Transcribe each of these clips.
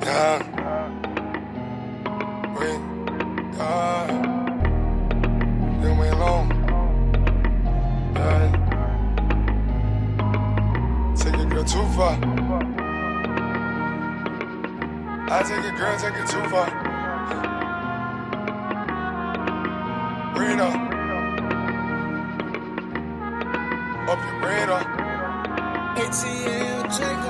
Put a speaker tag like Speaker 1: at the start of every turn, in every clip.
Speaker 1: Yeah. Wait. God. Then we alone. Yeah. Take a girl too far. I take a girl, take it too far. Radar. Up your radar.
Speaker 2: ATL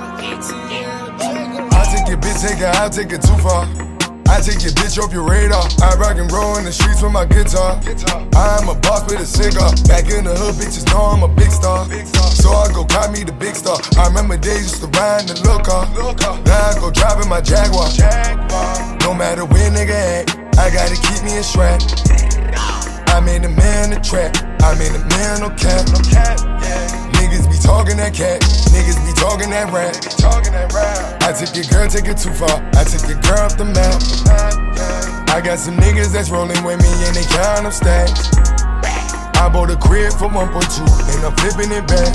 Speaker 2: Jacob.
Speaker 1: I take your bitch, take her, I'll take it too far. I take your bitch off your radar. I rock and roll in the streets with my guitar. I'm a boss with a cigar. Back in the hood, bitches know I'm a big star. So I go cop me the big star. I remember days used to ride in the little car. Now I go driving my Jaguar. No matter where nigga at, I gotta keep me a strap. I made a man a trap. I made a man no cap. Niggas be talking that cat. Niggas be talking that rap. I took your girl, take it too far. I took your girl off the map. I got some niggas that's rolling with me and they count up stacks. I bought a crib for 1.2 and I'm flipping it back.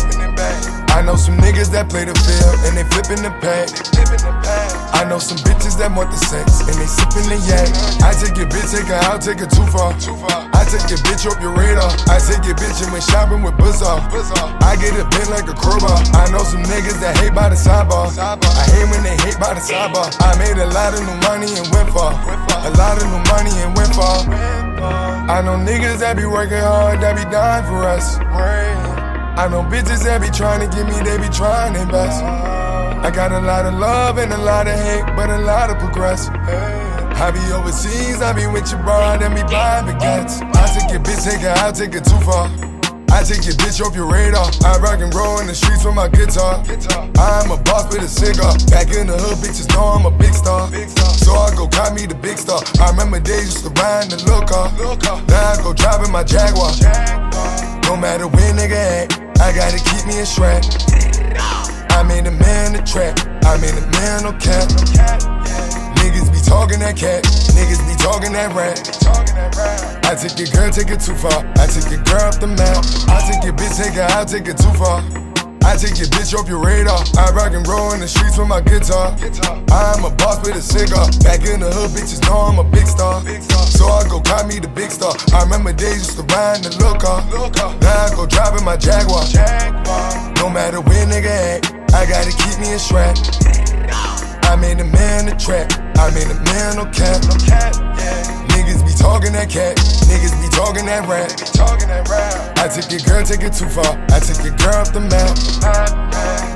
Speaker 1: I know some niggas that play the field and they flipping the pack. I know some bitches that want the sex and they sipping the yak. I take your bitch, take her out, take her too far. I take your bitch off your radar. I take your bitch and went shopping with Buzzar. I get a bent like a crowbar. I know some niggas that hate by the sidebar. I hate when they hate by the sidebar. I made a lot of new money and went far. A lot of new money and went far. I know niggas that be working hard, that be dying for us. I know bitches that be trying to get me, they be trying their best. I got a lot of love and a lot of hate, but a lot of progress. I be overseas, I be with your broad and be buying baguettes. I take your bitch, take her out, take it too far. I take your bitch off your radar. I rock and roll in the streets with my guitar. I'm a boss with a cigar. Back in the hood, bitches know I'm a big star. So I go cop me the big star. I remember days used to ride in the little car. Now I go driving my Jaguar. No matter where nigga at, I gotta keep me a strap. I made a man a trap. I made a man no cap. Niggas be talking that cat. Niggas be talking that rap. I take your girl, take it too far. I take your girl off the map. I take your bitch, take her out, take it too far. I take your bitch off your radar. I rock and roll in the streets with my guitar. I'm a boss with a cigar. Back in the hood, bitches know I'm a big star. So I go cop me the big star. I remember days used to ride in the little car. Now I go driving my Jaguar. No matter where nigga at, I gotta keep me a strap. I made a man a trap. I made a man no cap. Niggas be talking that cat. Niggas be talking that rap. I took your girl, take it too far. I took your girl off the map.